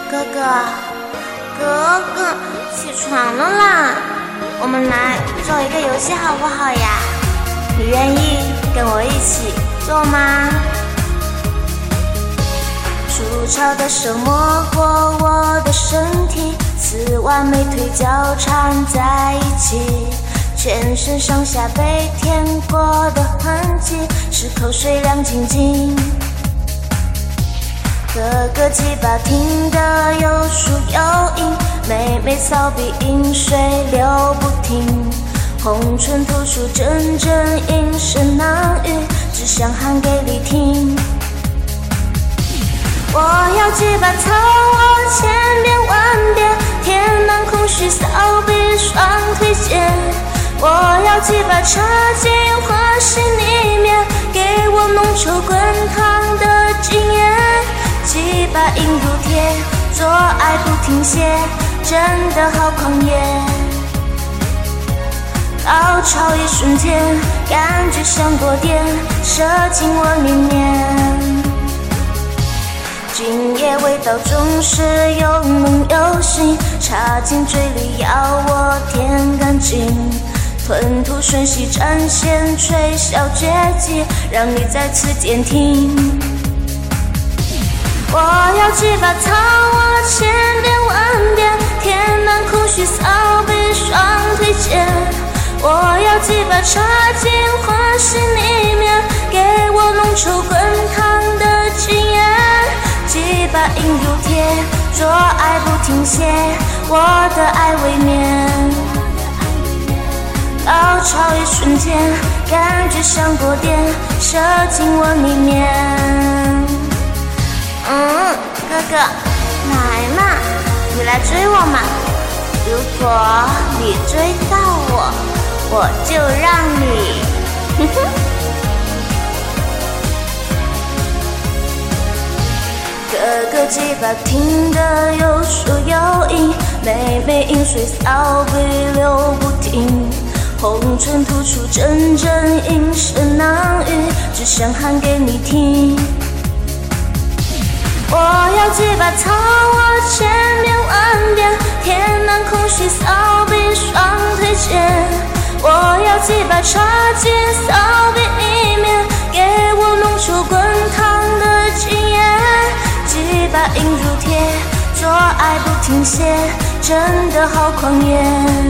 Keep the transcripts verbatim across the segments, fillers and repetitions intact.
哥哥，哥哥，起床了啦！我们来做一个游戏好不好呀？你愿意跟我一起做吗？粗糙的手摸过我的身体，丝袜美腿交缠在一起，全身上下被舔过的痕迹，是口水亮晶晶。哥哥鸡巴挺得有树有影，妹妹骚逼饮水流不停，红唇吐出阵阵阴声难语，只想喊给你听。我要鸡巴操我千遍万遍，天南空虚骚逼双腿间，我要鸡巴插进花心里面，给我浓稠滚烫的经验。鸡巴硬如铁，做爱不停歇，真的好狂野。高潮一瞬间，感觉像过电，射进我里面。今夜味道总是又浓又腥，插进嘴里要我舔干净，吞吐吮吸展现吹箫绝技，让你再次监听。我要鸡巴操我千遍万遍，天南空虚骚逼双腿间，我要鸡巴插进花心里面，给我浓稠滚烫的经验。鸡巴硬如铁，做爱不停歇，我的爱未眠。高潮一瞬间，感觉像过电，射进我里面。嗯，哥哥，来嘛，你来追我嘛！如果你追到我，我就让你，哼哼。哥哥鸡巴挺得有树有影，妹妹饮水骚逼流不停，红唇吐出阵阵阴声难语，只想喊给你听。我要鸡巴操我千遍万遍，天南空虚骚逼双腿间，我要鸡巴插进骚逼里面，给我浓稠滚烫的经验。鸡巴硬如铁，做爱不停歇，真的好狂野。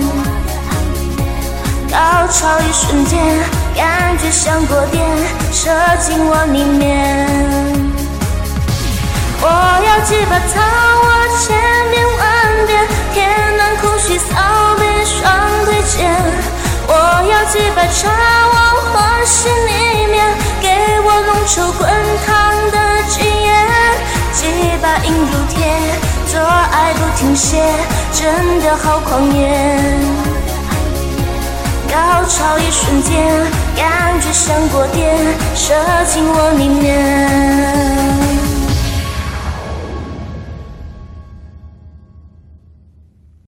高潮一瞬间，感觉像过电，射进我里面。我要鸡巴操我千遍万遍，天南空虚骚逼双腿间，我要鸡巴插往花心里面，给我浓稠滚烫的经验。鸡巴硬如铁，做爱不停歇，真的好狂野。高潮一瞬间，感觉像过电，射进我里面。